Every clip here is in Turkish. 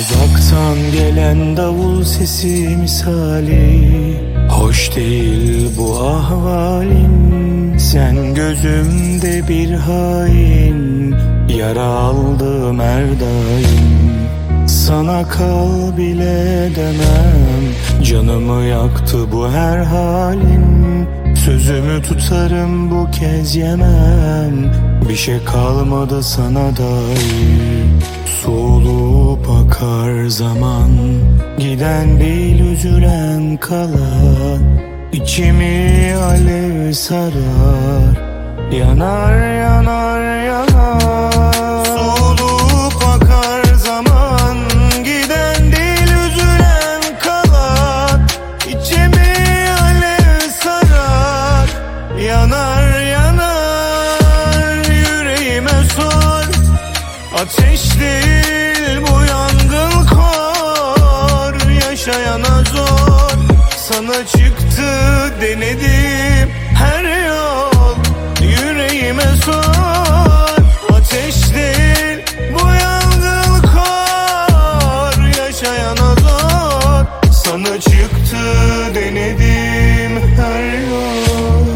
Uzaktan gelen davul sesi misali, hoş değil bu ahvalin. Sen gözümde bir hain, yara aldım her daim. Sana kal bile demem, canımı yaktı bu her halin. Sözümü tutarım bu kez yemem, bir şey kalmadı sana dair. Soğulup akar zaman, giden değil üzülen kalan. İçimi alev sarar, yanar yanar yanar. Soğulup akar zaman, giden değil üzülen kalan. İçimi alev sarar, yanar yanar. Yüreğime sor, ateş değil bu yangın kor. Yaşayana zor, sana çıktı denedim her yol. Yüreğime sor, ateş değil bu yangın kor. Yaşayana zor, sana çıktı denedim her yol.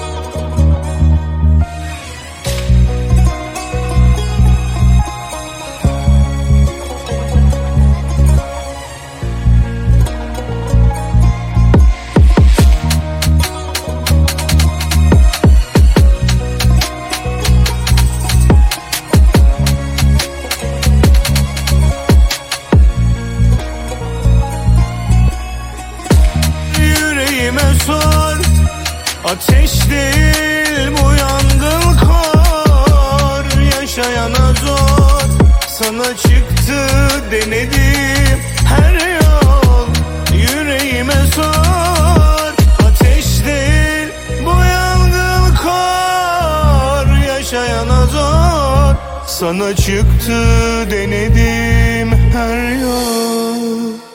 Sor, ateş değil bu yangın kor. Yaşayana zor, sana çıktı denedim her yol. Yüreğime sor, ateş değil bu yangın kor. Yaşayana zor, sana çıktı denedim her yol.